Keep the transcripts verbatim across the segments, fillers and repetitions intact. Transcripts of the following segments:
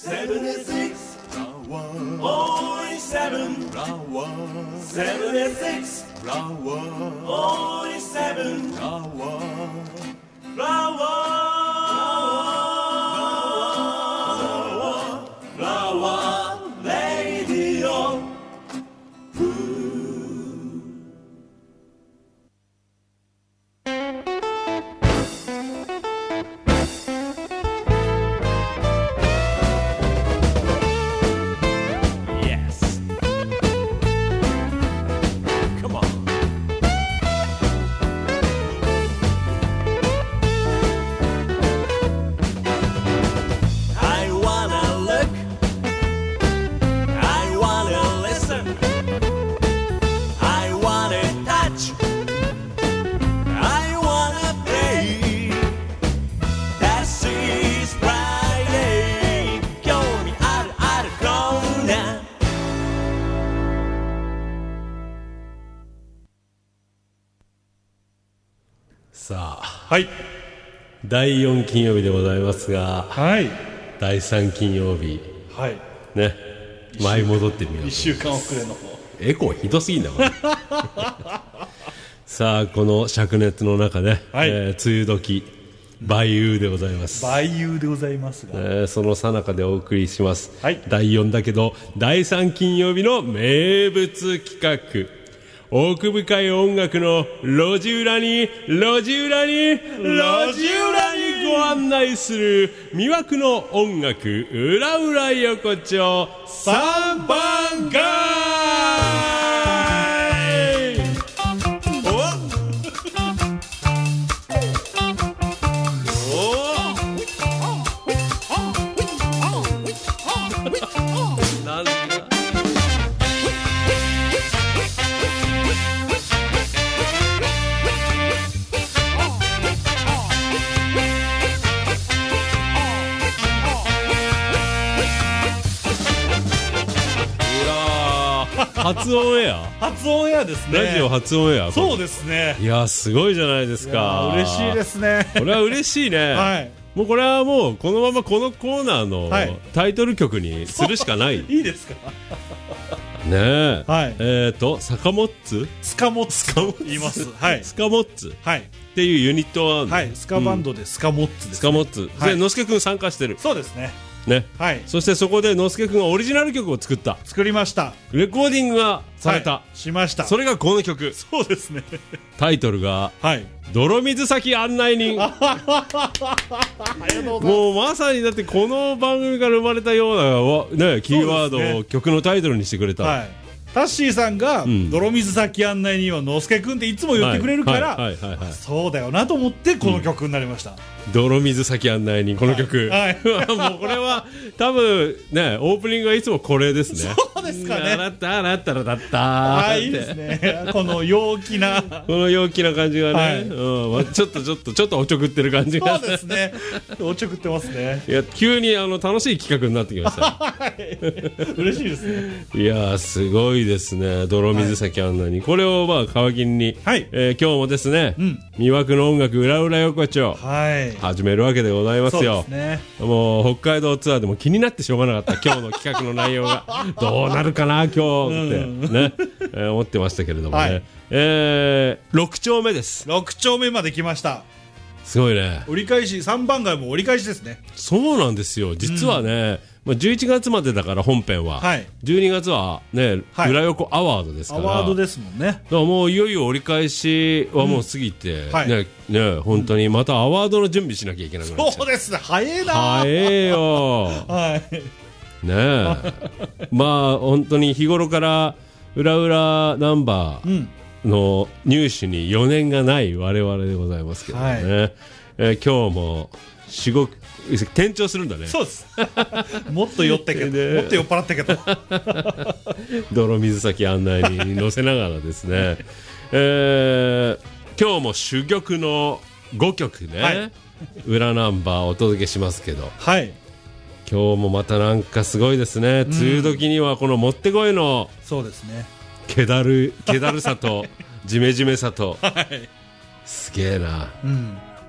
セブンシックスオーリセブンセブンシックスオーリセブンフラワーフラワーレディオさあ、 はい、 だいよん金曜日でございますが、 はい、 だいさん金曜日、 はい、 ね、前戻ってみよう。 いっしゅうかん遅れの方。 エコーひどすぎんだこれさあ、この灼熱の中ね、はい、えー、梅雨時梅雨でございます。 梅雨でございますが、 えー、その最中でお送りします、 はい、 だいよんだけどだいさん金曜日の名物企画、奥深い音楽の路地裏に路地裏に路地裏にご案内する魅惑の音楽裏裏横丁三番街。初オンエア初オンエアですね。 ラジオ初オンエア。 そうですね。 いや、すごいじゃないですか。 嬉しいですね。 これは嬉しいね、はい、もうこれはもうこのままこのコーナーのタイトル曲にするしかない、はい、 いいですかねえ、 はい、 えーとスカモッツスカモッツ言います、はい、 スカモッツ、 はい、 っていうユニットはあるの、 はい、スカバンドでスカモッツです、ね、 スカモッツ、はい、でのすけくん参加してる。 そうですね。 ね、 はい、 そしてそこでのすけくんがオリジナル曲を作った作りました。 レコーディングがされた、 はい、しました。 それがこの曲。 そうですね。タイトルが、 はい、 泥水先案内人ありがとうございます。 もうまさにだってこの番組から生まれたような、ね、キーワードを曲のタイトルにしてくれた、 はい、タッシーさんが、うん、泥水先案内人はのすけくんっていつも言ってくれるからそうだよなと思ってこの曲になりました、うん、 泥水先案内人この曲、はいはい、もうこれは多分ねオープニングはいつもこれですね。 そうですかね。 あらったあらったらだったあ、いいですね。この陽気なこの陽気な感じがね、はい、うん、ちょっとちょっとちょっとおちょくってる感じがそうですね。おちょくってますね。 いや急にあの楽しい企画になってきました、 はい、嬉しいですね。 いやすごいですね。泥水先案内人、はい、これをまあ皮切りに、はい、えー、今日もですね、うん、魅惑の音楽裏裏横丁、はい、始めるわけでございますよ。 そうですね。 もう北海道ツアーでも気になってしょうがなかった今日の企画の内容がどうなるかな今日ってね、えー、思ってましたけれどもね、はい、えー、ろく丁目です。 ろく丁目まで来ました。 すごいね。 折り返しさんばん街も折り返しですね。 そうなんですよ実はね、うん、じゅういちがつまでだから本編は、はい、じゅうにがつはね、はい、裏横アワードですから、 アワードですもんね。だからもういよいよ折り返しはもう過ぎて、うん、はい、ねね、本当にまたアワードの準備しなきゃいけなくなっちゃう。 そうですね。早いな早いよはいねえまあ本当に日頃から裏裏ナンバーの入手に余念がない我々でございますけどね、はい、えー、今日もしごく転調するんだね。 そうですもっと酔ったけどもっと酔っ払ったけど泥水先案内に乗せながらですね、えー、今日も珠玉のごきょくね、はい、裏ナンバーお届けしますけど、 はい、 今日もまたなんかすごいですね、うん、梅雨時にはこのもってこいのそうですね気だる気だるさとジメジメさと、 はい、 すげえな、 うん、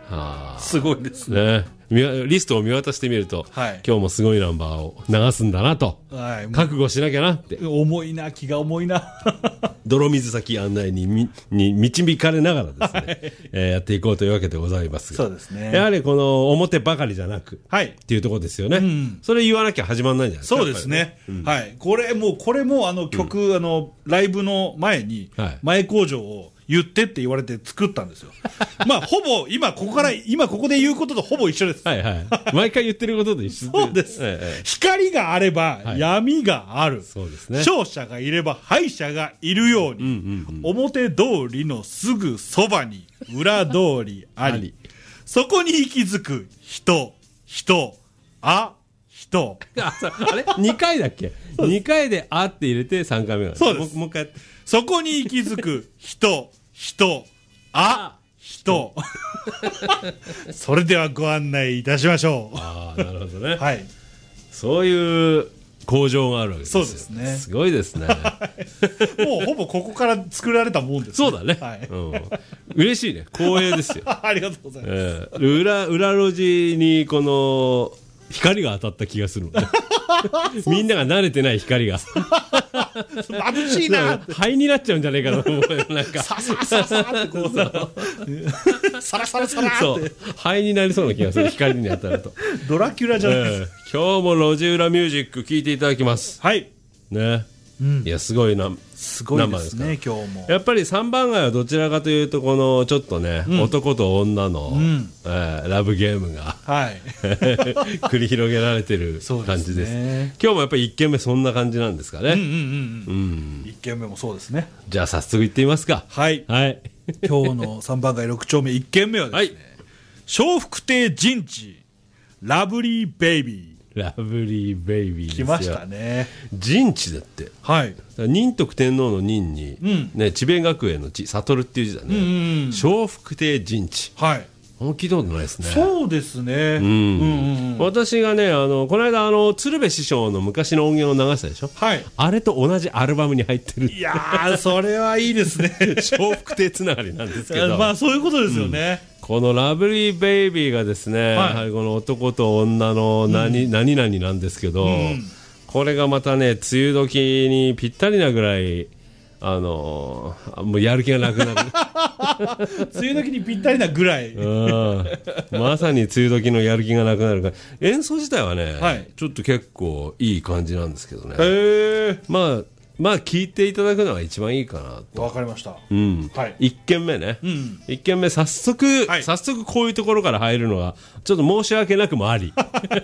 はい、すごいですね。 ね、リストを見渡してみると、はい、今日もすごいナンバーを流すんだなと、はい、覚悟しなきゃなって。 重いな、気が重いな。 泥水先案内にみに導かれながらですね、はい、えー、やっていこうというわけでございますが、 そうですね、 やはりこの表ばかりじゃなく、はい、っていうところですよね、うん、それ言わなきゃ始まらないんじゃないですか。 そうですね、うん、はい、これもうこれもあの曲、うん、あのライブの前に、はい、前工場を言ってって言われて作ったんですよ。まあほぼ今ここから今ここで言うこととほぼ一緒です。 はいはい。毎回言ってることと一緒そうです、はいはい。光があれば闇がある。はい、そうですね。勝者がいれば敗者がいるように、うんうんうん、表通りのすぐそばに裏通りあり、そこに息づく人、人、あ、人。 あ、あれにかいだっけ ?に 回であって入れてさんかいめなんです。 そうです。 もう一回やって。 そこに息づく人、人、あ、人。それではご案内いたしましょう。 ああ、なるほどね。 はい。 そういう工場があるわけですよ。 そうですね。 すごいですね。 もうほぼここから作られたもんです、ね。 そうだね。はい。うん、嬉しいね。光栄ですよ。 ありがとうございます。えー、裏、裏路地にこの光が当たった気がするのね。みんなが慣れてない光が眩しいな灰になっちゃうんじゃないかなと思う。なんかササササってこうサラサラサラってそう灰になりそうな気がする。光に当たるとドラキュラじゃないです、 えー、今日も路地裏ミュージック聴いていただきます。 はいね、うん、いやすごいな、 すごいですね今日も。 やっぱりさんばん街はどちらかというとこのちょっとね、うん、男と女の、うんえー、ラブゲームが、はい、繰り広げられてる感じです。そうですね、今日もやっぱりいっけんめそんな感じなんですかね。うんうんうんうん、いっけんめもそうですね。 じゃあ早速行ってみますか。 はい、はい、今日のさんばん街ろく丁目いっけんめはですね、はい、笑福亭陣地ラブリーベイビー。 ラブリーベイビーですよ。 来ましたね。 陣地だって。はい。仁徳天皇の仁に、うん、ね、智弁学園の智、悟っていう字だね。うんうん、笑福亭陣地。はい。聞いたことないですね。 そうですね。うん。うんうんうん、私がね、あの、この間、あの、鶴瓶師匠の昔の音源を流したでしょ。はい。あれと同じアルバムに入ってる。 いやー、それはいいですね。 笑福亭つながりなんですけど。 まあ、そういうことですよね。 うん、このラブリーベイビーがですね、はい、やはりこの男と女の何、うん、何々なんですけど、うん、これがまたね、梅雨時にぴったりなぐらい、あのー、もうやる気がなくなる。 梅雨時にぴったりなぐらい。 うん、まさに梅雨時のやる気がなくなるから、演奏自体はね、はい、ちょっと結構いい感じなんですけどね。へー。まあ、まあ聞いていただくのが一番いいかなと。 わかりました。 うん。はい。いっけんめね。うん。いっけんめ早速、はい、早速こういうところから入るのがちょっと申し訳なくもあり。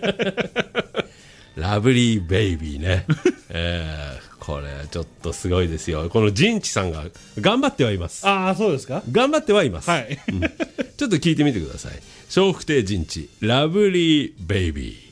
ラブリーベイビーね。えー、これちょっとすごいですよ。この陣地さんが頑張ってはいます。 ああ、そうですか。 頑張ってはいます。はい。うん、ちょっと聞いてみてください。笑福亭陣地ラブリーベイビー。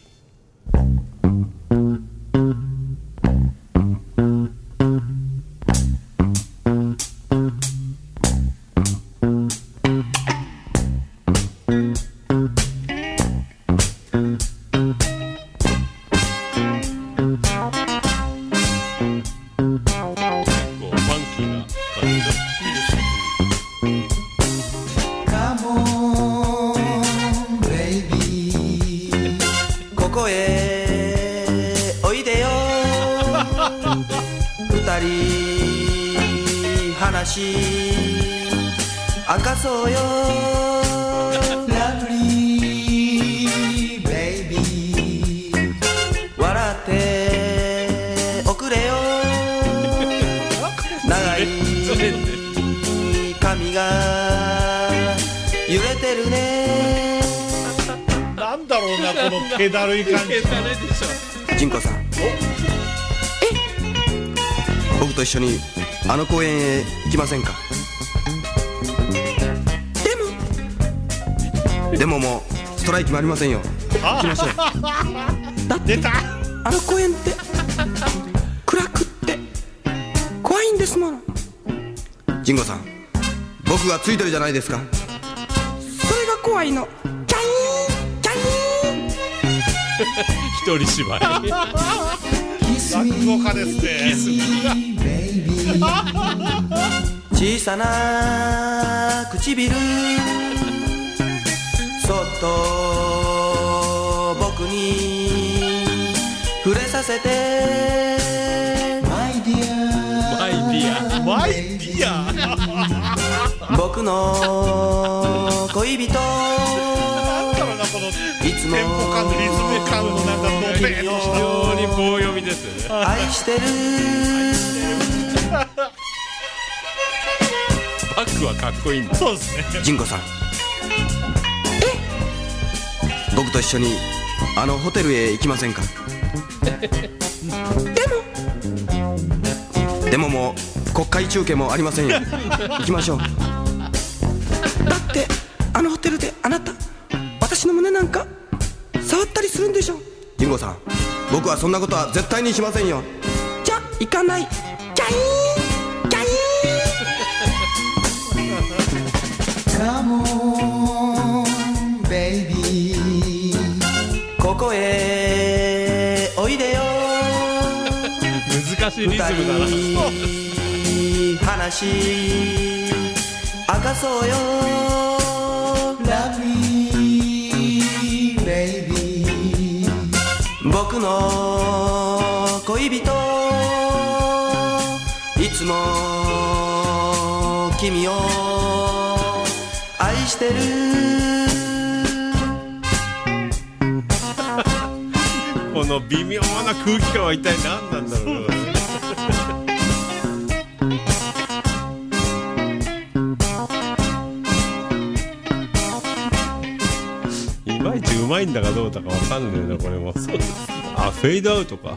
明かそうよラブリーベイビー笑っておくれよ長い髪が揺れてるね。 なんだろうなこの気だるい感じ。 ジンコさん、え僕と一緒にあの公園へ行きませんか。でももうストライキもありませんよ。行きましょう。だってあの公園って暗くって怖いんですもの。ジンゴさん、僕がついてるじゃないですか。それが怖いの。キャインキャイン一人芝居。 落語家ですね。 小さな唇と僕に触れさせて My dear マイディアマイディア僕の恋人なんだろうな、このいつもテンポ感リズム感のなんかのべーっと非常に棒読みですよね。 愛してるバックはかっこいいんだ。 そうですね。 ジンコさん、え僕と一緒にあのホテルへ行きませんかでもでももう国会中継もありませんよ行きましょう。だってあのホテルであなた私の胸なんか触ったりするんでしょ。ジンゴさん、僕はそんなことは絶対にしませんよ。じゃあ行かない。キャイーンキャイーンCome on baby ここへおいでよ。 難しいリズムだな。 話明かそうよ Lovely baby 僕の恋人いつも君を愛してるこの微妙な空気感は一体何なんだろう。いまいちうまいんだかどうだかわかんないなこれも。そうです。あ、フェードアウトか。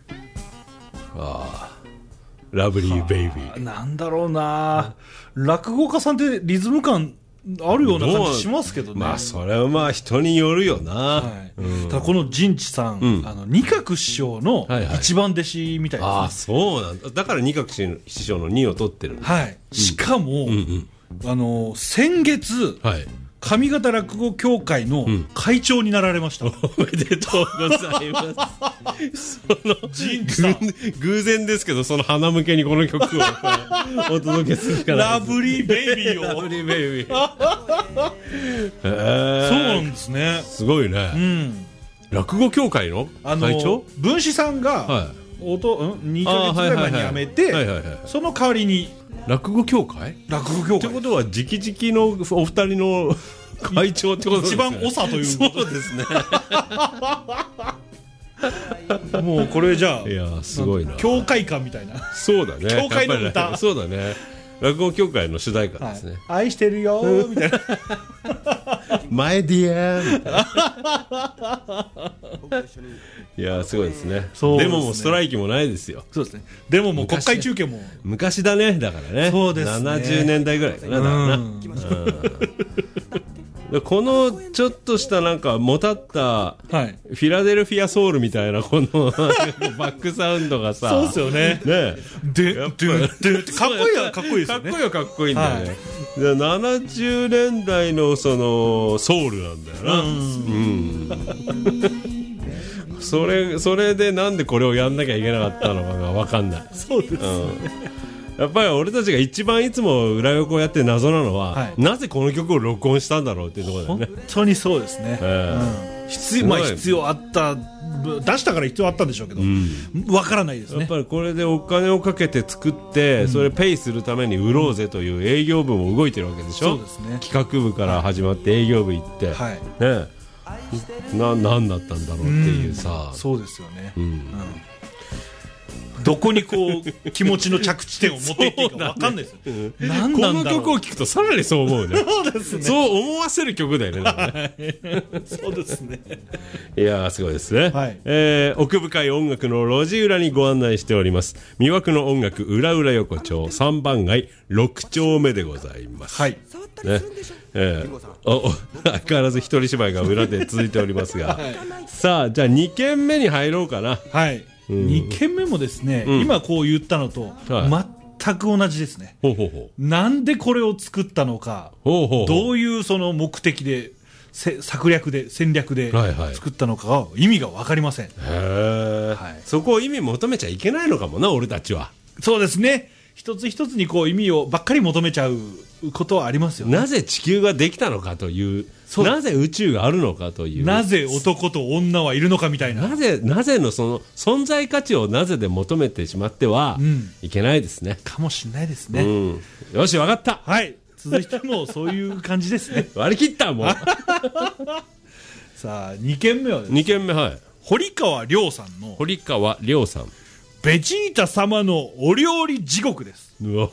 ああ、ラブリーベイビー。 なんだろうな、落語家さんってリズム感あるような感じしますけどね。 まあそれはまあ人によるよな、 はいうん、 ただこの陣地さん、うん、あの二角師匠の一番弟子みたいですね。 はいはい、ああそうなんだ。だから二角師匠のにを取ってるんだ。 はい、うん、しかも、うんうん、あの先月、はい、上方落語協会の会長になられました、うん、 おめでとうございますその偶然ですけど、その花向けにこの曲をお届けするからラブリーベイビーをラブリーベイビーそうなんですね。 すごいね、うん、落語協会の会長、 文子さんが、はい、おとんにかげつぐらい前に辞めて、その代わりに落語協会落語協会ってことは直々のお二人の会長ってことですね。 一番長ということそうですねもうこれじゃあ、 いやすごいな、 協会歌みたいな。 そうだね、 協会の歌、 ね、そうだね、落語協会の主題歌ですね、 はい、愛してるよーみたいなマイディアーみたいないやすごいですね。そうですね。デモもストライキもないですよ。 そうですね。デモも国会中継も昔だね。だからね。 そうですね。 ななじゅうねんだいぐらいかな。だからな。うん、このちょっとしたなんかもたった、はい、フィラデルフィアソウルみたいなこのバックサウンドがさ、 そうですよね。 ね。 で、で、で、かっこいいやかっこいいですよね。 かっこいいはかっこいいんだよね。はい、ななじゅうねんだいのそのソウルなんだよな。うん。うんそれ、それでなんでこれをやんなきゃいけなかったのかが分かんない。 そうですね、うん、 やっぱり俺たちが一番いつも裏横やって謎なのは、はい、なぜこの曲を録音したんだろうっていうところだよね。 本当にそうですね、えーうん、必要、まあ、必要あった出したから必要あったんでしょうけど、うん、分からないですね。 やっぱりこれでお金をかけて作って、うん、それペイするために売ろうぜという営業部も動いてるわけでしょ、うん、そうですね。企画部から始まって営業部行って、はい、ね、な何だったんだろうっていうさ、 うん、そうですよね、うんうん、どこにこう気持ちの着地点を持っていっていいか分かんないですよ、ね、何なんだろう。 この曲を聴くとさらにそう思うね。そうですね。そう思わせる曲だよね。 はい、そうですね。 いやーすごいですね、はい、えー、奥深い音楽の路地裏にご案内しております魅惑の音楽裏裏横丁さんばん街ろく丁目でございます。はい、ね、えー、お相変わらず一人芝居が裏で続いておりますが、はい、さあじゃあに軒目に入ろうかな。 はい、うん、に軒目もですね、うん、今こう言ったのと、はい、全く同じですね。ほうほうほう。なんでこれを作ったのか、ほうほうほう、どういうその目的で策略で戦略で作ったのかが意味が分かりません。へー、はい、そこを意味求めちゃいけないのかもな俺たちは。 そうですね。 一つ一つにこう意味をばっかり求めちゃうことはありますよね。 なぜ地球ができたのかという、なぜ宇宙があるのかという、 なぜ男と女はいるのかみたいな、 なぜなぜのその存在価値をなぜで求めてしまってはいけないですね、 うん、かもしれないですね、 うん、よし分かった。 はい、続いてもそういう感じですね割り切ったもうさあにけんめはですね、 にけんめ、はい、 堀川亮さんの堀川亮さん、 ベジータ様のお料理地獄です。も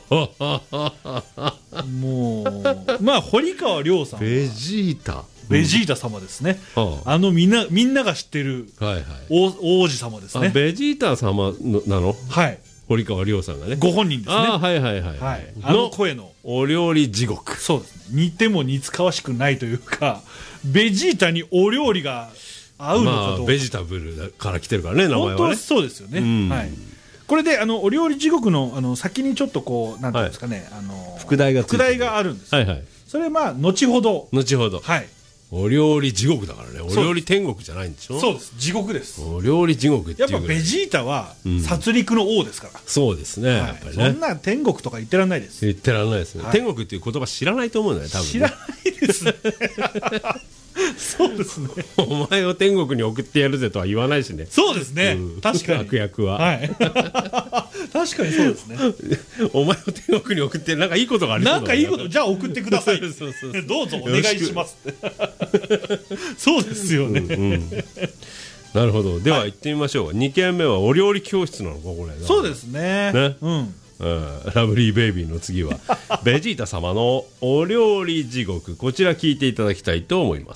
うまあ堀川亮さんはベジータベジータ様ですね、 うん、 あのみんなみんなが知ってる、はいはい、王, 王子様ですね。 ベジータ様のなの、 はい、 堀川亮さんがね、 ご本人ですね。 あ、はいはいはい、はい、 あの声のお料理地獄、 そうですね、似ても似つかわしくないというか、ベジータにお料理が合うのかどうか、まあ、 ベジタブルから来てるからね、名前はね。 本当はそうですよね、うん、はい。これであのお料理地獄 の, あの先にちょっとこうなんていうんですかね、はい、あの副題がついてる、 副題があるんです、 はいはい、 それまあ後ほど後ほど、 はい、 お料理地獄だからね、お料理天国じゃないんでしょ。 そうです、地獄です。 お料理地獄っていうやっぱベジータは殺戮の王ですから、うん、 そうですね、はい、やっぱりね、 そんな天国とか言ってらんないです。 言ってらんないですね、はい、天国っていう言葉知らないと思うんだよ多分、ね、 知らないですねそうですねお前を天国に送ってやるぜとは言わないしね。 そうですね、うん、確かに悪役は、 はい、確かにそうですねお前を天国に送ってなんかいいことがありそうだなんかいいこと、じゃあ送ってくださいそうそうそうそうどうぞお願いしますそうですよね、うんうん、 なるほど。では行ってみましょう、はい、にけんめはお料理教室なのかこれ。 そうですね、ね、うんうん、ラブリーベイビーの次はベジータ様のお料理地獄、こちら聞いていただきたいと思います。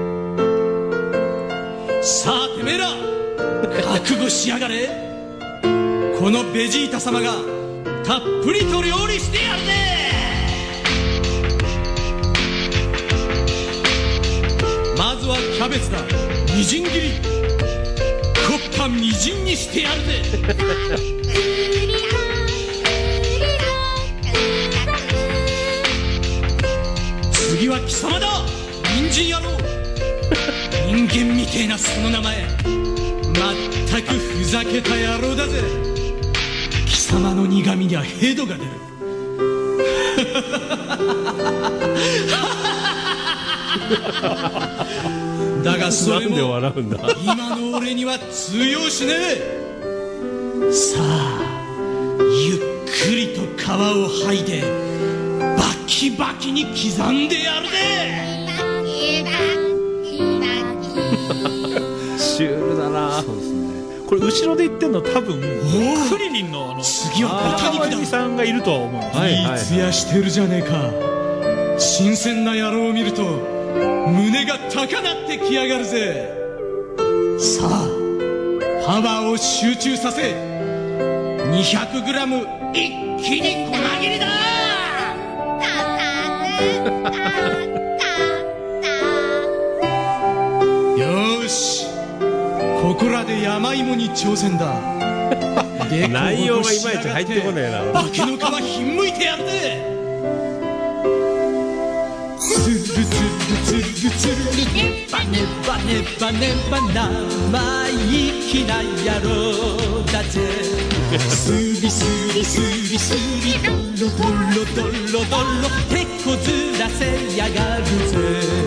さあてめえら覚悟しやがれ。このベジータ様がたっぷりと料理してやるぜ。まずはキャベツだ、みじん切り、コッパみじんにしてやるぜ次は貴様だ、人参野郎人間みてえなその名前、まったくふざけた野郎だぜ。貴様の苦味にはヘドが出るだがそれも今の俺には通用しねえ。さあゆっくりと皮を剥いでバキバキに刻んでやるぜ。 シュールだな。 そうですね、これ後ろで言ってんの多分クリリンのあの次は豚肉ださんがいるとは思います、 はいはいはい、いいツヤしてるじゃねえか。新鮮な野郎を見ると胸が高鳴ってきやがるぜ。さあパワーを集中させ にひゃくグラム 一気に粉切りだ。よーし、ここらで山芋に挑戦だ内容がいまいち入ってこねえな。 化けの皮ひんむいてやるぜ。つるつるつるつるネバネバネバネバ生意気な野郎だぜ。スリスリスリスリドロドロドロドロ手こずらせやがるぜ。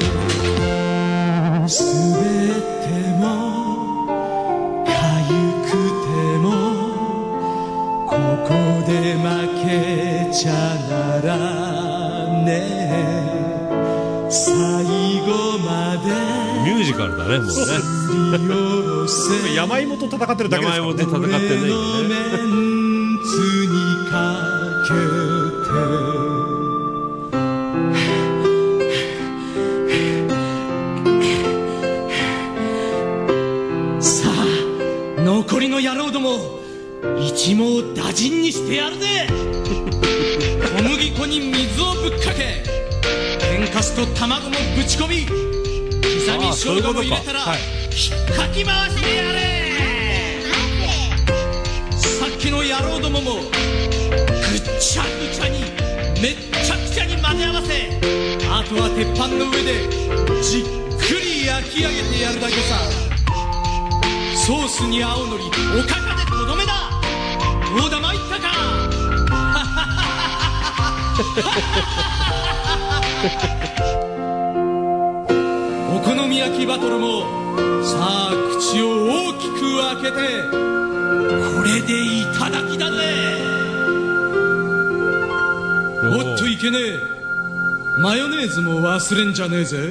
すべてもかゆくてもここで負けちゃならねえ。最後までミュージカルだね、もうね山芋と戦ってるだけですからね。 山芋と戦ってないよね。 メンツにかけてさあ残りの野郎ども一網打尽にしてやるぜ小麦粉に水をぶっかけ天かすと卵もぶち込み刻み生姜も入れたらひっかき回してやれ。さっきの野郎どももぐっちゃぐちゃにめっちゃくちゃに混ぜ合わせ、あとは鉄板の上でじっくり焼き上げてやるだけさ。ソースに青のりおかかでとどめだ。どうだ参ったか。 お好み焼きバトルもさあ口を大きく開けてこれでいただきだぜ。おっといけねえ、マヨネーズも忘れんじゃねえぜ。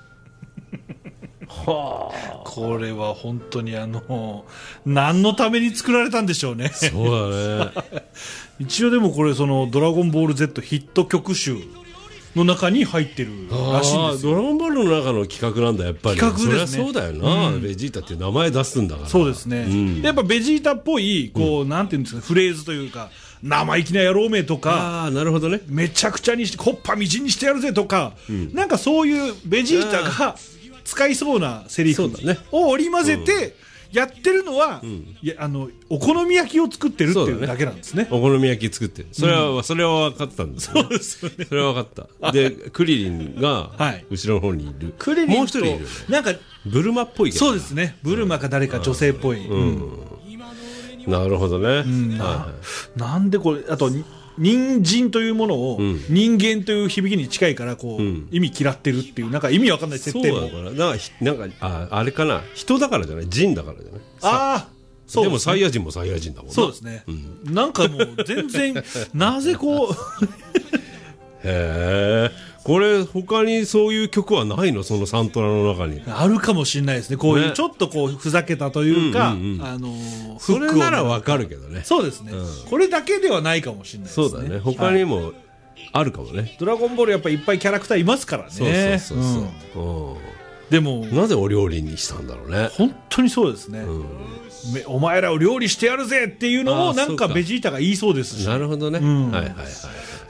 はあ、これは本当にあの何のために作られたんでしょうね。 そうだね。 一応でもこれそのドラゴンボール Z ヒット曲集の中に入ってるらしいんですよ。 ドラゴンボールの中の企画なんだやっぱり。 企画ですね。 そりゃそうだよな、うん、ベジータっていう名前出すんだから。 そうですね、 うん、 やっぱベジータっぽいこう、うん、なんていうんですか、フレーズというか生意気な野郎めとか、 あ、なるほどね、 めちゃくちゃにしてコッパみじんにしてやるぜとか、うん、なんかそういうベジータが使いそうなセリフを織り交ぜてやってるのは、うん、いやあのお好み焼きを作ってるっていうだけなんですね。 お好み焼き作ってる、それは、うん、それは分かったんですよ、ね、そうですよね。それは分かった。でクリリンが後ろの方にいる、クリリンもう一人いる、ね、なんかブルマっぽいけど。 そうですね、ブルマか誰か女性っぽい、うんうん、なるほどね、うん、 はい、なんでこれあと人参というものを人間という響きに近いからこう、うん、意味嫌ってるっていうなんか意味わかんない設定も。 そうだからなんかなんか あ, あれかな、人だからじゃない、人だからじゃない。 ああ、そうでもサイヤ人もサイヤ人だもんな。 そうですね、うん、なんかもう全然なぜこうへえ、これ他にそういう曲はないの、そのサントラの中に。 あるかもしれないですね、こういうちょっとこうふざけたというか、うんうんうん、あのー、 それならわかるけどね。 そうですね、うん、これだけではないかもしれないですね。 そうだね、他にもあるかもね、はい、 ドラゴンボールやっぱりいっぱいキャラクターいますからね。 そうそうそうそう、うん、 でもなぜお料理にしたんだろうね。 本当にそうですね、うん、お前らを料理してやるぜっていうのをなんかベジータが言いそうですし。 なるほどね、うん、はいはいはい。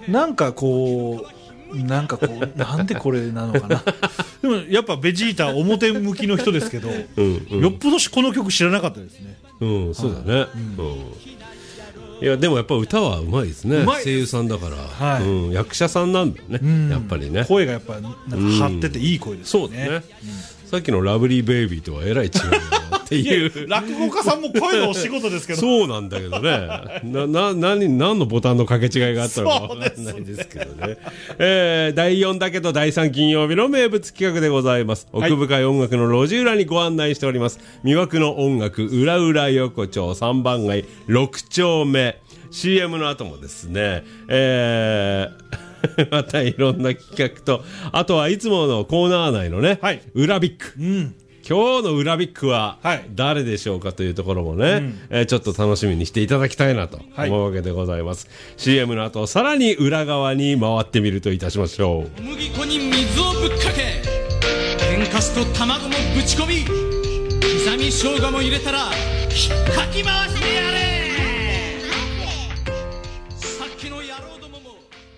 なんかこうなんかこうなんでこれなのかなでもやっぱベジータ表向きの人ですけど、うんうん、よっぽどこの曲知らなかったですね。 うん、そうだね、うんうん、いやでもやっぱ歌はうまいですね、声優さんだから、はい、うん、役者さんなんだよね、うん、やっぱりね、 声がやっぱなんか張ってていい声ですよね、うん、そうね、 うん、さっきのラブリーベイビーとはえらい違うなっていう落語家さんも声のお仕事ですけどそうなんだけどねなな 何, 何のボタンの掛け違いがあったのか分からないですけどねえー、だいよんだけどだいさん金曜日の名物企画でございます。奥深い音楽の路地裏にご案内しております、魅惑の音楽裏裏横丁さんばん街ろく丁目。 シーエム の後もですね、えー、またいろんな企画と、あとはいつものコーナー内のね、はい、裏ビッグ、うん、今日の裏ビッグは誰でしょうかというところもね、はい、えー、ちょっと楽しみにしていただきたいなと思うわけでございます、はい、シーエム の後さらに裏側に回ってみるといたしましょう。 小麦粉に水をぶっかけ、天かすと卵もぶち込み、刻み生姜も入れたらひっかき回してやれ。さっきの野郎どもも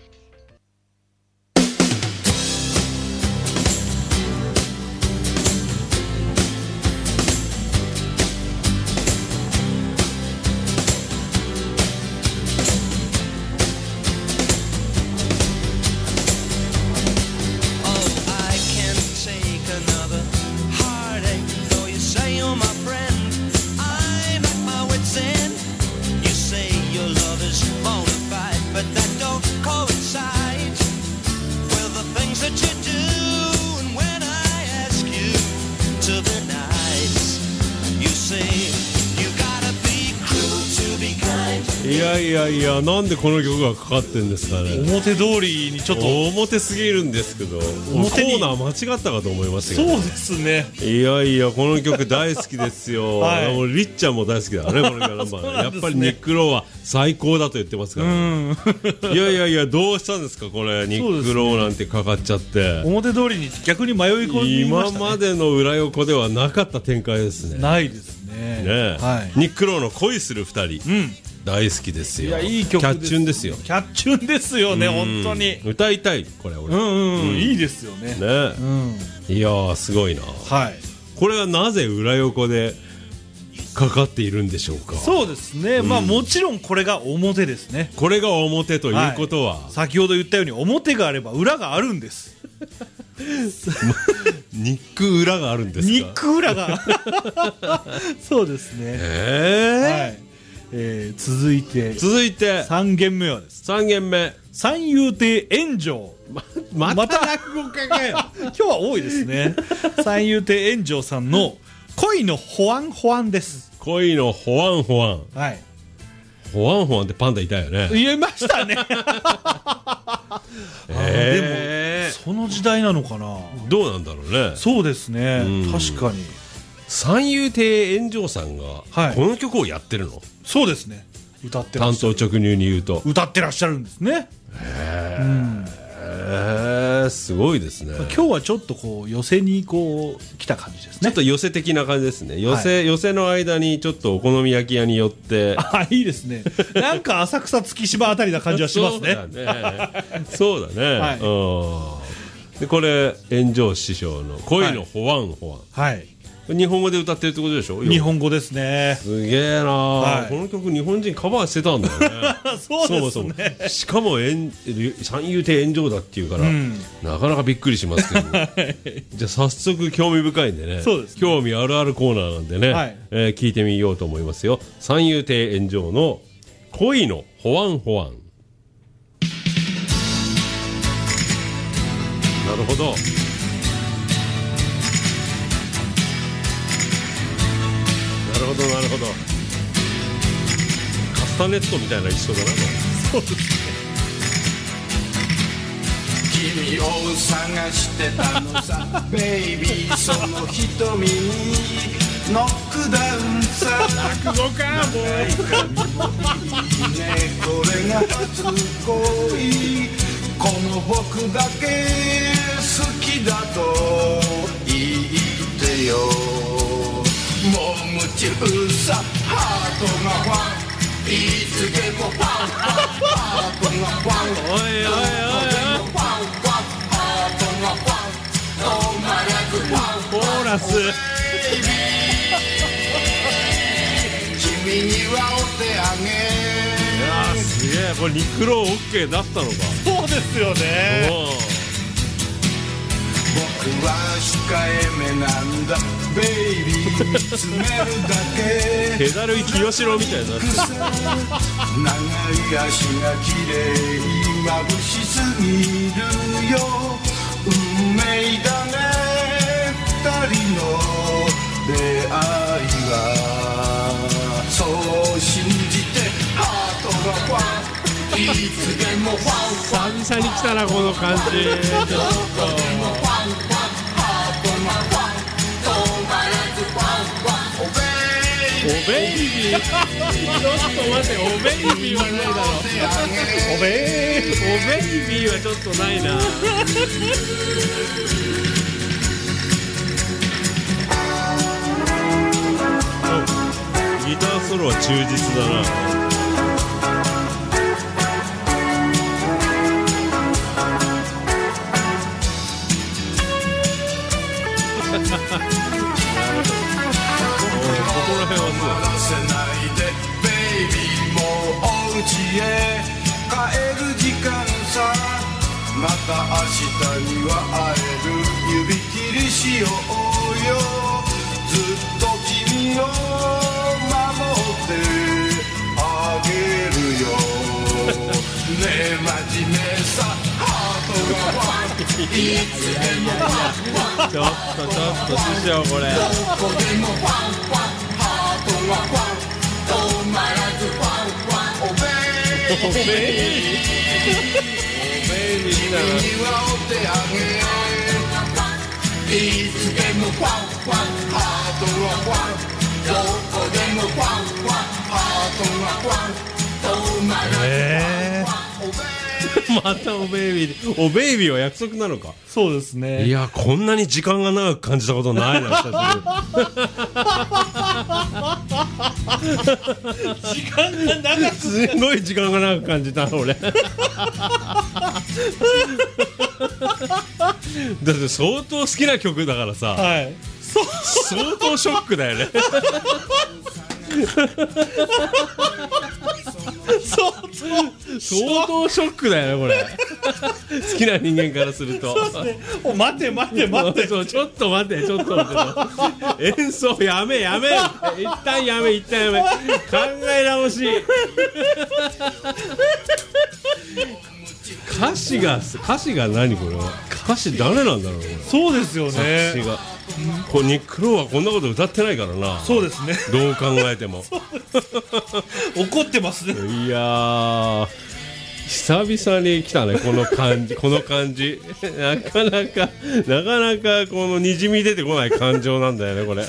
いやいやいや、なんでこの曲がかかってんですかね。 表通りにちょっと表すぎるんですけど、コーナー間違ったかと思いましたけど、 そうですね。 いやいや、この曲大好きですよ、はい、もうリッちゃんも大好きだからね、このナンバー、ね、やっぱりニック・ローは最高だと言ってますから、ね、いやいやいや、どうしたんですかこれ、ニック・ローなんてかかっちゃって、 表通りに逆に迷い込みましたね。 今までの裏横ではなかった展開ですね。 ないですね。 ね、はい、ニック・ローの恋する二人、うん、大好きですよ。 いや、いい曲です。 キャッチュンですよ。 キャッチュンですよね、本当に。 歌いたい、これ俺。 うんうん、うん、いいですよね。ね、 うん、いやー、すごいな。はい。これはなぜ裏横でかかっているんでしょうか。 そうですね。うん、まあもちろんこれが表ですね。 これが表ということは、 はい、先ほど言ったように表があれば裏があるんです。 ニック裏があるんですか。 ニック裏がそうですね。 えー、 はい。 えー、続いて続いてさんげんめはです。 さんげんめ三遊亭炎上。 ま, また落語家かよ今日は多いですね。三遊亭炎上さんの恋のほわんほわんです。 恋のほわんほわん。 はい。 ほわんほわんってパンダいたよね。 言えましたね。 えー、 でもその時代なのかな。 どうなんだろうね。 そうですね、確かに。 三遊亭炎上さんがこの曲をやってるの？ そうですね、歌ってらっしゃる。 単刀直入に言うと歌ってらっしゃるんですね。 へー、うんえー、すごいですね。 今日はちょっとこう寄せにこう来た感じですね。 ちょっと寄せ的な感じですね。寄せ、はい、寄せの間にちょっとお好み焼き屋に寄って。 あ、いいですね。なんか浅草月島あたりな感じはしますね。 そうだね。そうだね。はい、うん。でこれ炎上師匠の恋のほわんほわん。はい。日本語で歌ってるってことでしょ。 日本語ですね。 すげえな、はい、この曲日本人カバーしてたんだよね。 そうですね。そもそもしかも三遊亭炎上だっていうから、うん、なかなかびっくりしますけど。じゃあ早速興味深いんでね。そうですね。興味あるあるコーナーなんでね、はい、えー、聞いてみようと思いますよ。三遊亭炎上の恋のほわんほわん。なるほど。なるほどなるほど。カスタネットみたいな一緒だな。そうですね。 君を探してたのさベイビー、その瞳にノックダウンさ。 落語かもう。 いいね、これが初恋。この僕だけ好きだと言ってよ。もう夢中さ、ハートがファン、いつでもファンファン、ハートがファン、おいおいおいおい、ファンファン、ハートがファン、止まらずファンファン、 コーラス。 君にはお手あげ。 いやすげえ、これ肉ロー OK だったのか。 そうですよね。 僕は控えめなんだベイビー、見つめるだけ。 ペダル清志郎みたいになってる。 長い足が綺麗、眩しすぎるよ。運命だね、二人の出会いは。そう信じてハートがファン、いつでもファン。 久々に来たなこの感じ。ちょっとハートがファン、止まらずファンファン。 おベイビー。ちょっと待って、おベイビーはないだろ。おベイおベイビーはちょっとないな。ギターソロは忠実だな。 せないでベイビー、もうお家へ帰る時間さ。また明日には会える、指切りしようよ。ずっと君を守ってあげるよ。ねえ真面目さ、ハートがファン、いつでもファンファン。 ちょっとちょっと師匠これ。 どこでもファンファン、ハートがファン、止まらずファンファン。おベイビー、おベイビー、君にはお手あげ。いつでもファンファン、ハートがファン、どこでもファンファン、ハートがファン、止まらずファンファン。えーまたおベイビー。おベイビーは約束なのか。 そうですね。 いや、こんなに時間が長く感じたことないな。 時間が長くすごい時間が長く感じた俺。だって相当好きな曲だからさ、はい、相当ショックだよね。 そう相当ショックだよねこれ好きな人間からするとそうですね。お待て待て待てそうちょっと待ってちょっと待って演奏やめやめ一旦やめ一旦やめ考え直し歌詞が歌詞が何これ歌詞誰なんだろうこれそうですよ作ね詞がこれニック・ローはこんなこと歌ってないからなそうですねどう考えても怒ってますねいやー久々に来たねこの感じこの感じなかなかなかなかこのにじみ出てこない感情なんだよねこれ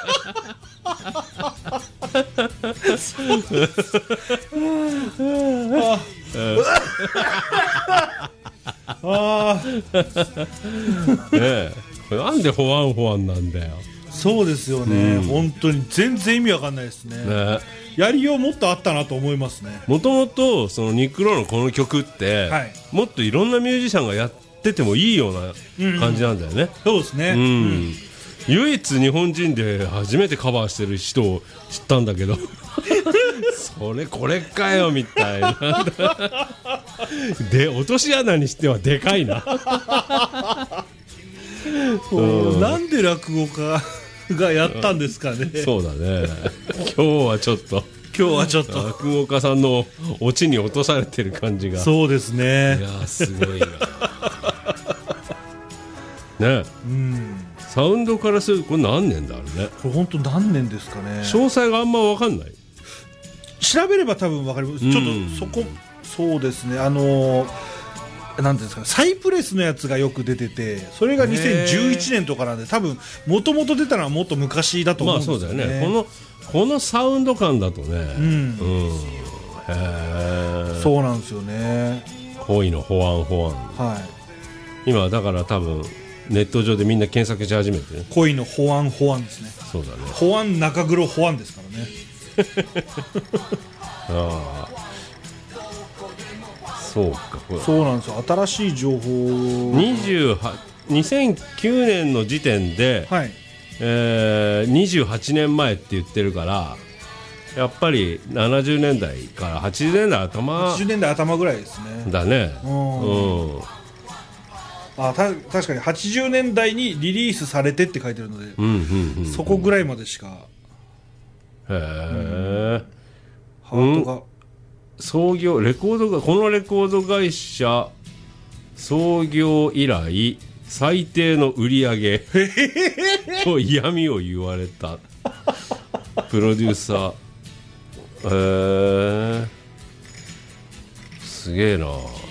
ああねえこれなんでホワンホワンなんだよそうですよね、 うん、 本当に全然意味わかんないですねねやりようもっとあったなと思いますねもともとそのニック・ローのこの曲って、はい、もっといろんなミュージシャンがやっててもいいような感じなんだよね、 うんうん、そうですね、 うんうん、 唯一日本人で初めてカバーしてる人を知ったんだけどそれこれかよみたいなで落とし穴にしてはでかいなうん、なんで落語家がやったんですかね、 うん、そうだね今日はちょっと今日はちょっと落語家さんのオチに落とされてる感じがそうですねいやすごいなね、うん、サウンドからするとこれ何年だろうねこれ本当何年ですかね詳細があんま分かんない調べれば多分分かります、うん、ちょっとそこそうですねあのーなんていうんですかサイプレスのやつがよく出ててそれがにせんじゅういちねんとかなんで多分もともと出たのはもっと昔だと思うんですよね、まあそうだよねこの、このサウンド感だとね、うんうん、へそうなんですよね恋のホワンホワン、はい、今だから多分ネット上でみんな検索し始めてね恋のホワンホワンですねそうだねホワン中黒ホワンですからねああそうかこれそうなんですよ新しい情報にせんきゅうねんの時点で、はいえー、にじゅうはちねんまえって言ってるからやっぱりななじゅうねんだいからはちじゅうねんだい頭はちじゅうねんだい頭ぐらいですねだねうん、 うん、あた確かにはちじゅうねんだいにリリースされてって書いてるので、うんうんうんうん、そこぐらいまでしかへえ、うん、 ハートが、うん創業レコードがこのレコード会社創業以来最低の売り上げと嫌味を言われたプロデューサーえー、すげえな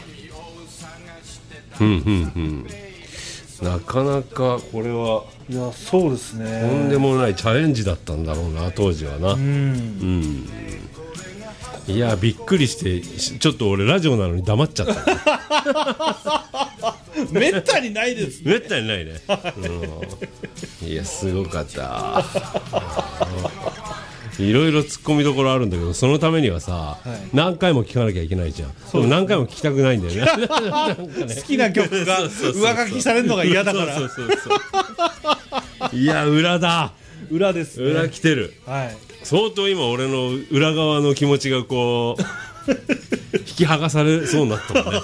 ふんふんふんなかなかこれはいやそうですねとんでもないチャレンジだったんだろうな当時はなうん、うんいやびっくりしてちょっと俺ラジオなのに黙っちゃっためったにないですねめったにないね、うん、いやすごかったいろいろ突っ込みどころあるんだけどそのためにはさ、はい、何回も聞かなきゃいけないじゃんでも何回も聞きたくないんだよ ね, ね好きな曲が上書きされるのが嫌だからそうそうそうそういや裏だ裏ですね裏来てるはい相当今俺の裏側の気持ちがこう引き剥がされそうになったもんね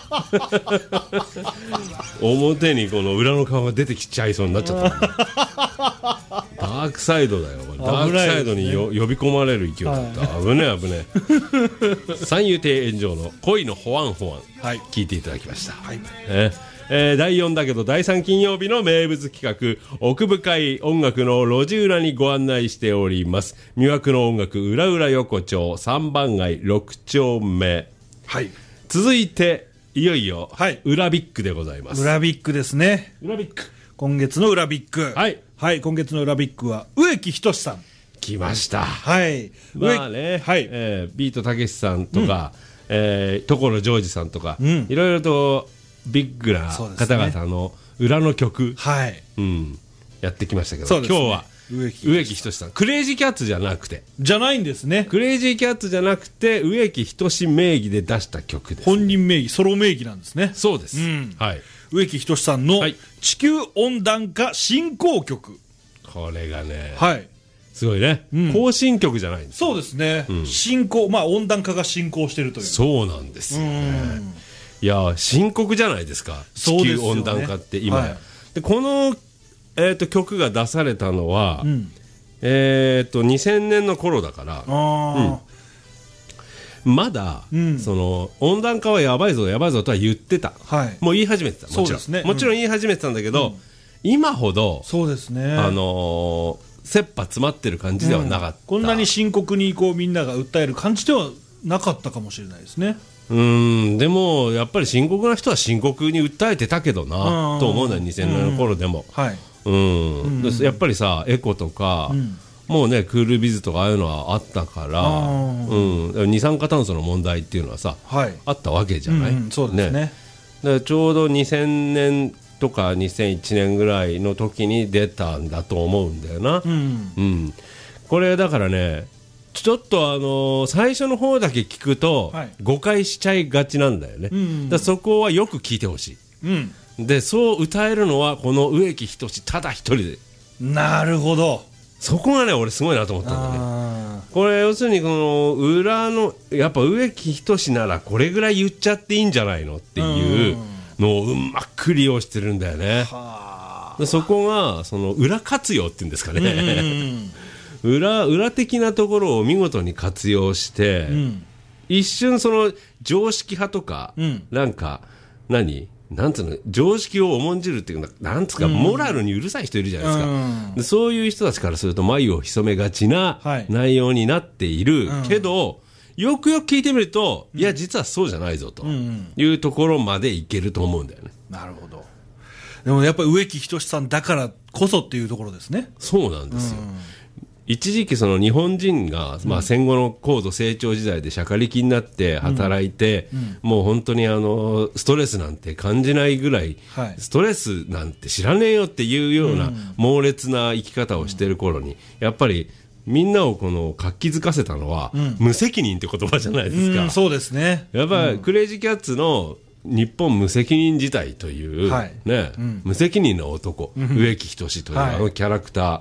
表にこの裏の顔が出てきちゃいそうになっちゃったもん、ね、ダークサイドだよダークサイドによ、ね、呼び込まれる勢いだった、はい、危ねえ危ねえ三遊亭炎上の恋のホワンホワン、はい、聞いていただきました、はいねえー、だいよんだけどだいさん金曜日の名物企画奥深い音楽の路地裏にご案内しております魅惑の音楽裏裏横丁さんばん街ろく丁目、はい、続いていよいよ、はい、裏ビッグでございます裏ビッグですね裏ビッグ今月の裏ビッグはい、はい、今月の裏ビッグは植木仁さん来ましたはいまあね、はいえー、ビートたけしさんとか、うんえー、所ジョージさんとか、うん、いろいろとビッグな方々の裏の曲、はいうん、やってきましたけど、ね、今日は植木仁さんクレイジーキャッツじゃなくてじゃないんですねクレイジーキャッツじゃなくて植木仁名義で出した曲です、 ね、本人名義ソロ名義なんですねそうです、うんはい、 植木仁さんの地球温暖化振興曲、 これがね、 はい、 すごいね、うん、更新曲じゃないんです。 そうですね、うん、進行、まあ温暖化が進行してるという。 そうなんですよね。いや深刻じゃないですか、地球温暖化って今、はい、でこの、えー、と曲が出されたのは、うん、えー、とにせんねんの頃だから、あ、うん、まだ、うん、その温暖化はやばいぞやばいぞとは言ってた、はい、もう言い始めてた、もちろん、ね、もちろん言い始めてたんだけど、うん、今ほどそうですね、 あのー切羽詰まってる感じではなかった、うん、 こんなに深刻にこうみんなが訴える感じではなかったかもしれないですね。 うーん、でもやっぱり深刻な人は深刻に訴えてたけどなと思うんだよ、にせんねんの頃でも、うん、はい、うん、うん、やっぱりさエコとか、うん、もうねクールビズとかああいうのはあったから、うん、二酸化炭素の問題っていうのはさ、はい、あったわけじゃない、うんうん、そうですね。だからちょうどにせんねんとかにせんいちねんぐらいの時に出たんだと思うんだよな、うんうん、これだからねちょっとあのー、最初の方だけ聞くと、はい、誤解しちゃいがちなんだよね、うんうん、だそこはよく聞いてほしい、うん、でそう歌えるのはこの植木等ただ一人で。 なるほど、 そこがね俺すごいなと思ったんだね。これ要するにこの裏のやっぱ植木等ならこれぐらい言っちゃっていいんじゃないのっていうのをうまく利用してるんだよね。はでそこがその裏活用っていうんですかね、うんうん、裏, 裏的なところを見事に活用して、うん、一瞬その常識派とか、うん、なんか何なんつうの常識を重んじるっていうのなんつうか、うん、モラルにうるさい人いるじゃないですか、うん、でそういう人たちからすると眉を潜めがちな内容になっている、はい、けど、うん、よくよく聞いてみると、うん、いや実はそうじゃないぞというところまでいけると思うんだよね。 なるほど。でもやっぱり植木等さんだからこそっていうところですね。 そうなんですよ、うん、一時期その日本人が、まあ、戦後の高度成長時代でしゃかりきになって働いて、うんうん、もう本当にあのストレスなんて感じないぐらい、はい、ストレスなんて知らねえよっていうような猛烈な生き方をしている頃にやっぱりみんなをこの活気づかせたのは、うん、無責任って言葉じゃないですか、 うん、そうですね。 やっぱり、うん、クレイジーキャッツの日本無責任時代という、はいねうん、無責任な男、うん、植木等というあのキャラクター、はい、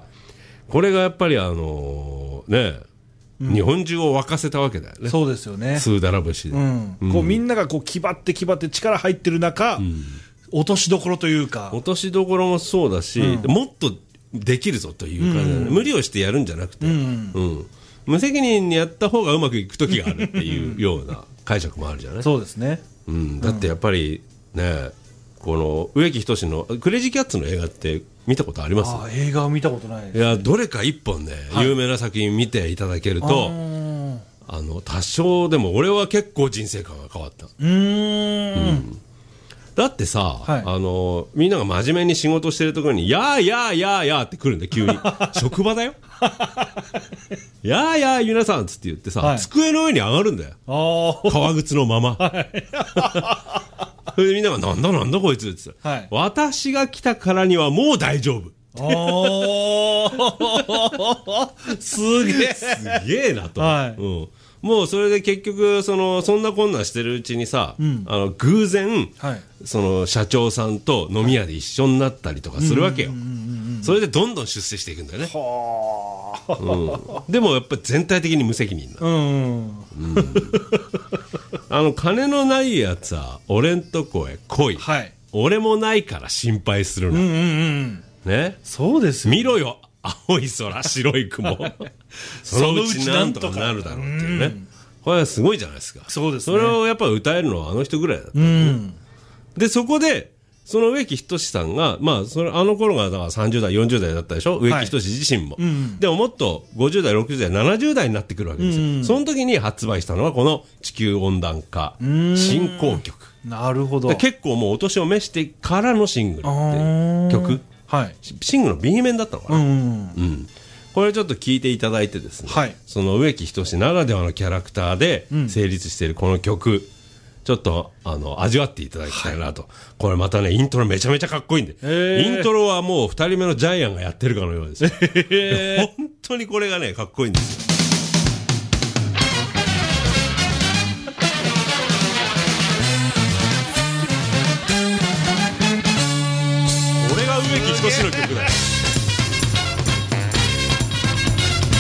これがやっぱりあのー、ね、うん、日本中を沸かせたわけだよね。 そうですよね。 スーダラ節で、 うんうん、こうみんながこう気張って気張って力入ってる中、うん、落としどころというか落としどころもそうだし、うん、もっとできるぞというか、ねうん、無理をしてやるんじゃなくて、うんうん、無責任にやった方がうまくいく時があるっていうような解釈もあるじゃない。 そうですね、 うん、だってやっぱりねこの植木等のクレイジーキャッツの映画って見たことあります？ あ映画を見たことないです、ね、 いやどれか一本ね、はい、有名な作品見ていただけると あ, あの多少でも俺は結構人生観が変わった。うーん、うんだってさ、はい、あのみんなが真面目に仕事してるところにやーやーやーやーって来るんで急に職場だよやーやー皆さんっつって言ってさ、はい、机の上に上がるんだよ革靴のまま、はい、それでみんながなんだなんだこいつって、はい、私が来たからにはもう大丈夫おすげえすげえなと、はいうんもうそれで結局 そ, のそんなこんなんしてるうちにさ、うん、あの偶然、はい、その社長さんと飲み屋で一緒になったりとかするわけよ、はい、それでどんどん出世していくんだよね、は、うん、でもやっぱり全体的に無責任な、うんうん、あの金のないやつは俺んとこへ来い、はい、俺もないから心配するな、うんうんうんね、 そうですよ見ろよ青い空白い雲そのうちなんとかなるだろうっていうね、うん、これはすごいじゃないですか。 そうですね。 それをやっぱり歌えるのはあの人ぐらいだった、ねうん、でそこでその植木等さんが、まあ、それあの頃がだからさんじゅう代よんじゅう代だったでしょ植木等自身も、はいうん、でももっとごじゅう代ろくじゅう代ななじゅう代になってくるわけですよ、うん、その時に発売したのはこの地球温暖化振興曲。 なるほど。 結構もうお年を召してからのシングルって曲はい、シングルの B 面だったのかな、うんうんうん、これちょっと聞いていただいてですね、はい、その植木等ならではのキャラクターで成立しているこの曲、うん、ちょっとあの味わっていただきたいなと、はい、これまたねイントロめちゃめちゃかっこいいんで、イントロはもうふたりめのジャイアンがやってるかのようですよ、本当にこれがねかっこいいんですよ。植木等の曲だよ。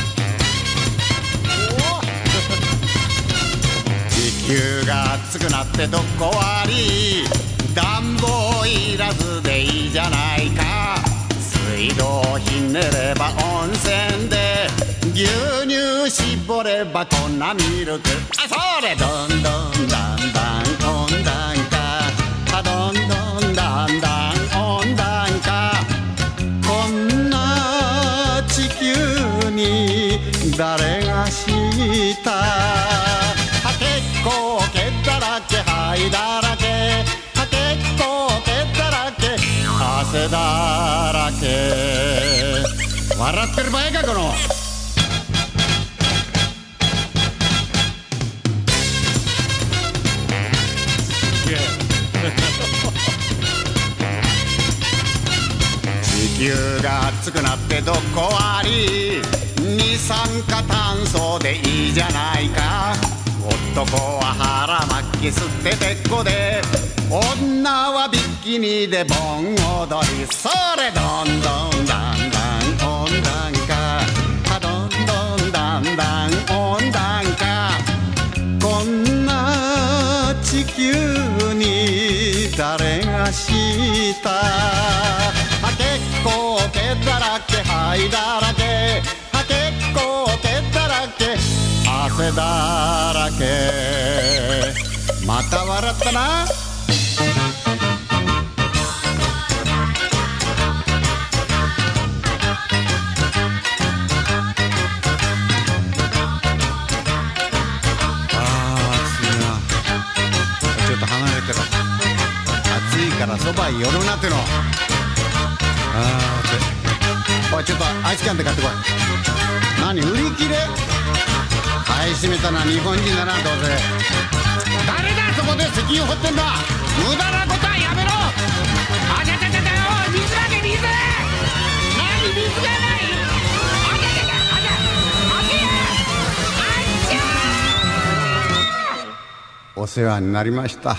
球が熱くなってどっこ割り暖房いらずでいいじゃないか水道ひねれば温泉で牛乳絞ればこんなミルクあそれどんどんだんだん温暖化あどんどんだんだん温暖化こんな地球に誰がした結構毛だらけ灰だらけ結構毛だらけ汗だらけ笑ってる場合かこの地球が熱くなってどこあり二酸化炭素でいいじゃないか男は腹巻き吸っててっこで女はビキニで盆踊りそれどんどんだんだん温暖化どんどんだんだん温暖化こんな地球に誰がした結構毛だらけ灰だらけ結構毛だらけ汗だらけまた笑ったなからそば寄るなってのあーおいちょっとアイスキャンで買ってこい何売り切れ買い占めたのは日本人だなどうせ誰だそこで石油掘ってんだ無駄なことはやめろあちゃちゃちゃちゃおい水だけ水何水がないあちゃちゃちゃあちゃあちゃあちゃお世話になりました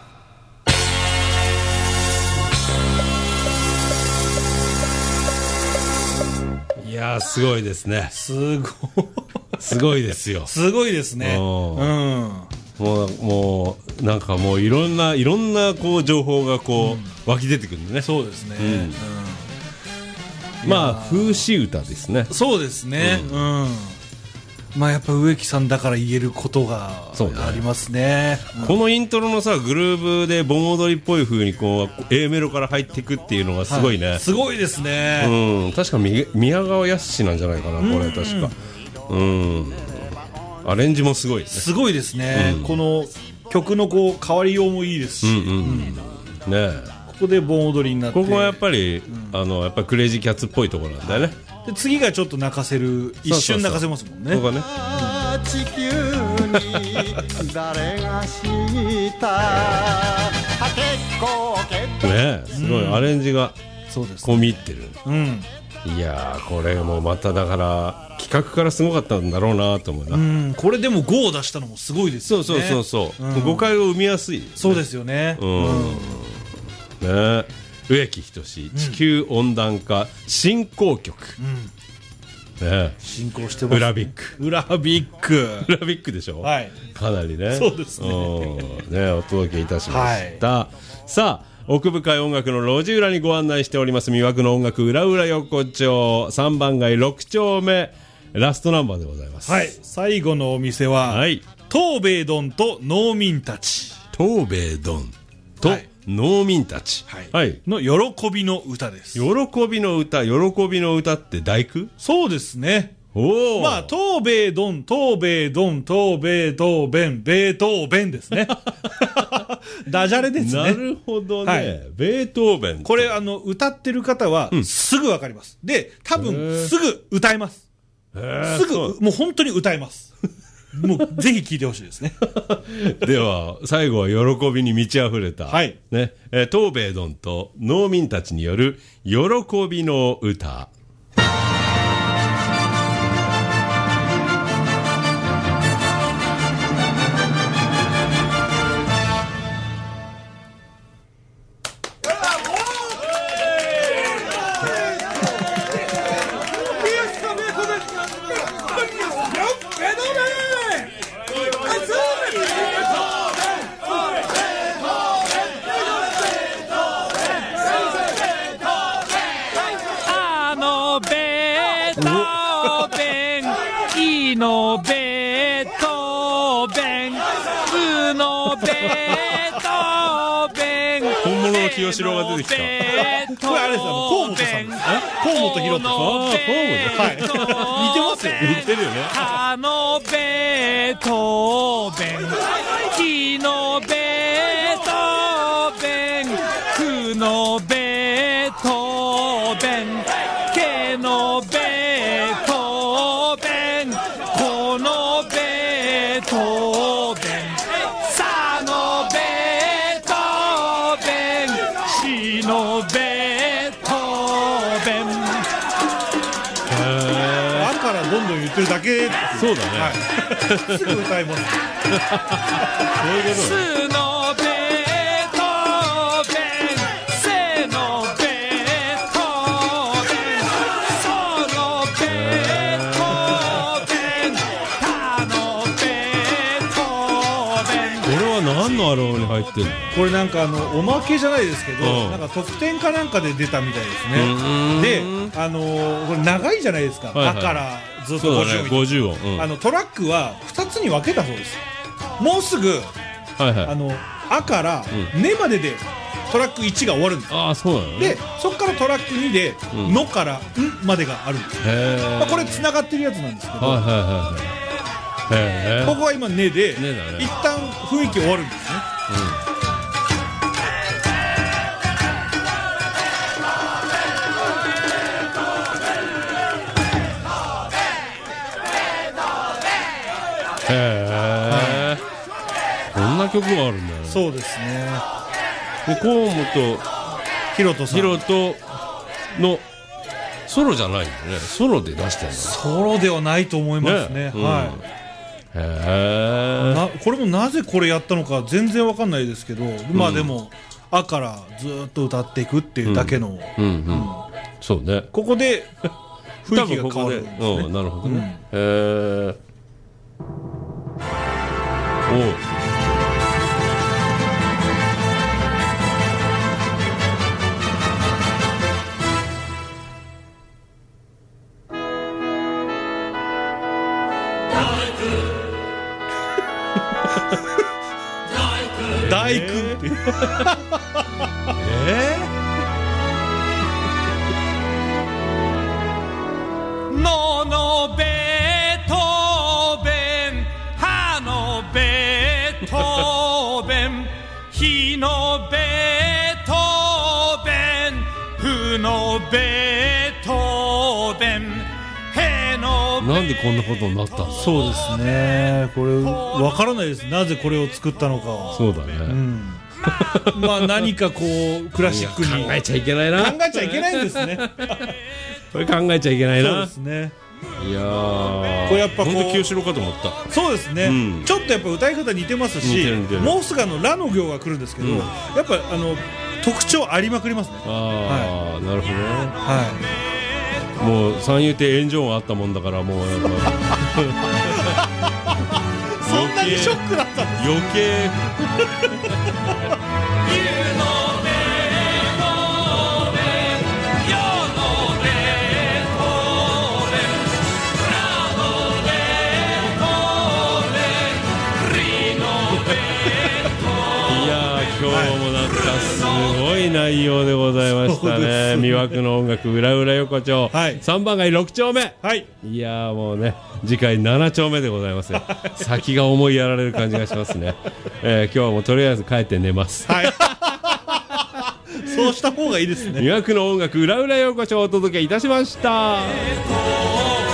いやーすごいですねすごいすごいですよすごいですねうんもうもうなんかもういろんないろんなこう情報がこう、うん、湧き出てくるんでねそうですね、うんうん、まあ風刺歌ですねそうですねうん、うんまあやっぱ植木さんだから言えることがありますね、 うん、このイントロのさグルーブで盆踊りっぽい風にこう A メロから入っていくっていうのがすごいね、はい、 すごいですねうん確か宮川靖なんじゃないかなこれ確かうんアレンジもすごいねすごいですね、うん、この曲のこう変わりようもいいですし、うんうんうん、ねえここで盆踊りになってここはやっぱり、うん、あのやっぱクレイジーキャッツっぽいところなんだよねで次がちょっと泣かせる一瞬泣かせますもんね。 そうそうそうここがね地球に誰がしたねえすごい、うん、アレンジが込み入ってる、 うん、 いやーこれもまただから企画からすごかったんだろうなと思うな、 うん、これでもごを出したのもすごいですよねそうそうそうそう、うん、誤解を生みやすい、ね、 そうですよね、 うんうん、ねえ植木等地球温暖化振興局、うんね、 進行してますね裏ビッグ裏ビッグ裏ビッグでしょ、 はい、 かなりねそうです ね, ねお届けいたしました、はい、さあ奥深い音楽の路地裏にご案内しております魅惑の音楽裏裏横丁さんばん街ろく丁目ラストナンバーでございます、 はい、最後のお店は、はい、東米ドンと農民たち東米ドンと、はい農民たち、 はいはい、の喜びの歌です喜びの歌喜びの歌って大工そうですねおまあ東米ドン東米ドン東米東弁ベートーベンですねダジャレですねなるほどね、はい、ベートーベンこれあの歌ってる方はすぐわかります、うん、で多分すぐ歌えますすぐもう本当に歌えますもうぜひ聴いてほしいですねでは最後は喜びに満ち溢れた、 はいねえー、東米ドンと農民たちによる喜びの歌ートーベンイのベートーベンウのベートーベン本物の清志郎が出てきた。 これあれです、あの河本さんですね。河本ひろとさん。ああ、河本。はい。似てますよ。 似てるよね。 カのベートーベンキのベートーベンクのベートーベンケのベートーベンコのベートーベンサのベートーベンシのベートーベン。 あからどんどん言ってるだけ。 そうだね。 はい、すぐ歌います。 そういうことだ。 スのベートーベンセのベートーベンソのベートーベンタのベートーベン。 これは何のアルバムに入ってるの？ これなんかあのおまけじゃないですけど、 うんなんか特典かなんかで出たみたいですね。で、あのー、これ長いじゃないですか。 はいはい、 だからずっとそうだね、 ごじゅうごじゅう音、うん、 あのトラックはふたつに分けたそうです。もうすぐ、 はいはい、 あのあからねまででトラックいちが終わるんです。 ああ、そうなのね。 でそこからトラックにで、うん、のからんまでがあるんです。 へー、 まあ、これつながってるやつなんですけど、 はいはいはい、へー、 ここは今ねで、 ねだね、 一旦雰囲気終わるんですね。 うん、へえ、こんな曲があるんだよね。 そうですね。 で河本ひろとさん、 ひろとのソロじゃないんだよね。ソロで出してるの。 ソロではないと思いますね。ね、うん、はい。 へえ。 なこれもなぜこれやったのか全然わかんないですけど、うん、まあでも「あ」からずっと歌っていくっていうだけの、 うんうんうんうん、そうね。 ここで雰囲気が変わるんですね。 ここで、うん、なるほどね。うん、へえ。おう。 大工ってえー、ののベートーベンはのベートーベンひのベートーベンふのベートーベンへのベートーベン。 なんでこんなことになったんだ。 そうですね。これわからないです。なぜこれを作ったのかは。 そうだね。うん、 まあ何かこうクラシックに考えちゃいけないな。 考えちゃいけないんですね。 これ考えちゃいけないな。 そうですね。 いやー、 これやっぱこう本当清志郎かと思った。 そうですね、うん、ちょっとやっぱ歌い方似てますし、もうすぐあのラの行が来るんですけど、うん、やっぱあの特徴ありまくりますね。 ああ、はい、なるほどね。 はい。 もう三遊亭炎上があったもんだから、もうやっぱそんなにショックだったんです。 余計今日もなんかすごい内容でございましたね。魅惑の音楽裏裏横丁、はい、さんばん街ろく丁目、はい、いやもうね次回なな丁目でございますよ。先が思いやられる感じがしますね。えー、今日はもうとりあえず帰って寝ます。はいそうした方がいいですね。魅惑の音楽裏裏横丁をお届けいたしました。